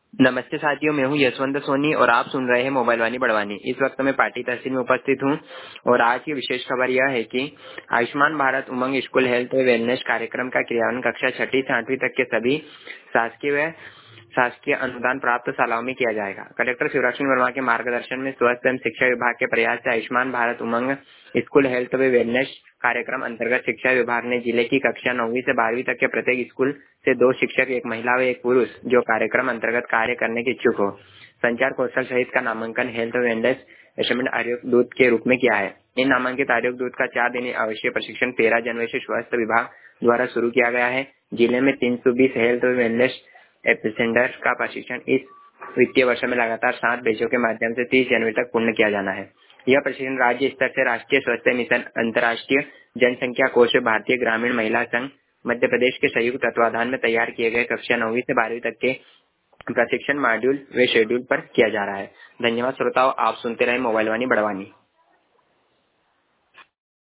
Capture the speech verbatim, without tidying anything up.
नमस्ते साथियों, मैं हूं यशवंत सोनी और आप सुन रहे हैं मोबाइल वाणी बड़वानी। इस वक्त मैं पाटी तहसील में उपस्थित हूं और आज की विशेष खबर यह है कि आयुष्मान भारत उमंग स्कूल हेल्थ व वेलनेस कार्यक्रम का क्रियान्वयन कक्षा छठी से आठवीं तक के सभी शासकीय व शासकीय अनुदान प्राप्त शालाओं में किया जाएगा। कलेक्टर शिवराज सिंह वर्मा के मार्गदर्शन में स्वास्थ्य एवं शिक्षा विभाग के प्रयास से आयुष्मान भारत उमंग स्कूल हेल्थ व वेलनेस कार्यक्रम अंतर्गत शिक्षा विभाग ने जिले की कक्षा नौवीं से बारहवीं तक के प्रत्येक स्कूल से दो शिक्षक, एक महिला व एक पुरुष जो कार्यक्रम अंतर्गत कार्य करने के इच्छुक हो, संचार कौशल सहित का नामांकन हेल्थ वेलनेस एसेसमेंट आरोग्य दूत के रूप में किया है। इन नामांकित आरोग्य दूत का चार दिन आवश्यक प्रशिक्षण तेरह जनवरी से स्वास्थ्य विभाग द्वारा शुरू किया गया है। जिले में तीन सौ बीस हेल्थ वेलनेस एपिसेंटर का प्रशिक्षण इस वित्तीय वर्ष में लगातार सात बैचों के माध्यम से तीस जनवरी तक पूर्ण किया जाना है। यह प्रशिक्षण राज्य स्तर से राष्ट्रीय स्वास्थ्य मिशन, अंतर्राष्ट्रीय जनसंख्या कोष, भारतीय ग्रामीण महिला संघ मध्य प्रदेश के संयुक्त तत्वाधान में तैयार किए गए कक्षा नौवीं से बारहवीं तक के प्रशिक्षण मॉड्यूल व शेड्यूल पर किया जा रहा है। धन्यवाद श्रोताओं, आप सुनते रहे मोबाइल वाणी बड़वानी।